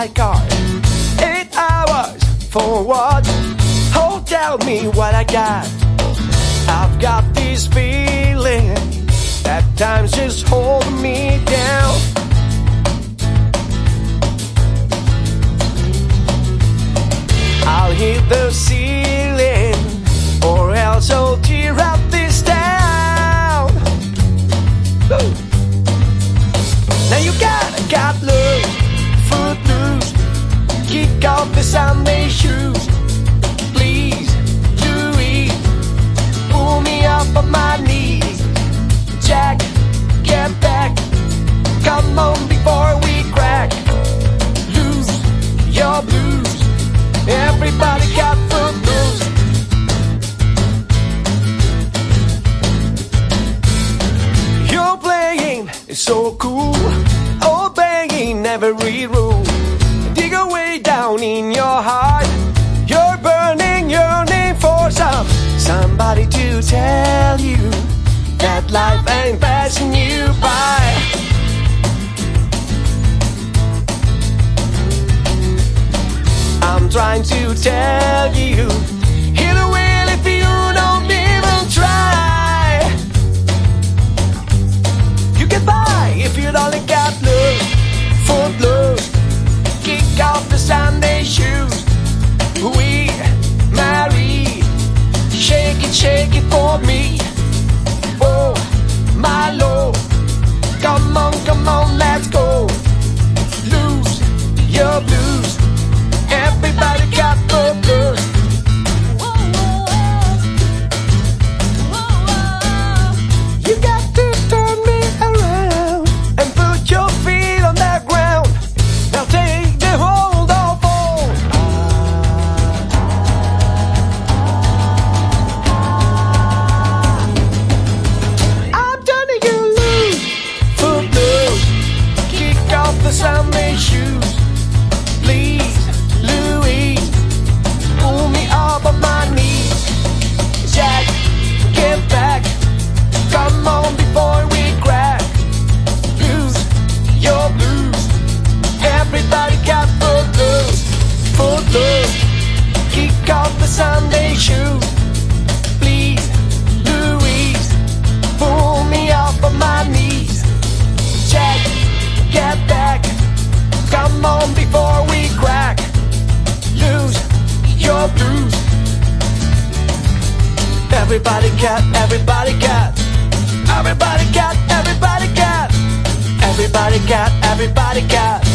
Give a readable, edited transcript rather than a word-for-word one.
my car. 8 hours for what? Oh, tell me what I got. I've got this feeling that time's just holding me down. I'll hit the ceiling, or else I'll tear up this town. Woo. Now you got loose, footloose. Kick off the Sunday shoes. Please, Louis, pull me up on my knees. Jack, get back. Come on before we crack. Lose your blues. Everybody got footloose. You're playing is so cool, obeying every rule. Dig away down in your heart. You're burning your name for somebody to tell you that life ain't passing you by. I'm trying to tell you, hit a wheel if you don't even try. You get by if you only got loose, footloose. Kick off the Sunday shoes. We married. Shake it for me. Oh, my Lord. Come on, let's go. Lose your blues. Everybody got the blues. You got to turn me around and put your feet on the ground. Now take the hold of all. I'm turning you loose, footloose. Kick off the Sunday shoes. Please, Louis, pull me up on my knees. Jack, get back. Come on before we crack. Lose your blues. Everybody got footloose, footloose. Kick off the Sunday shoes. Please, Louise, pull me up on my knees. Jack, get back. Come on before we crack. Lose your blues. Everybody got, everybody got. Everybody got, everybody got. Everybody got, everybody got.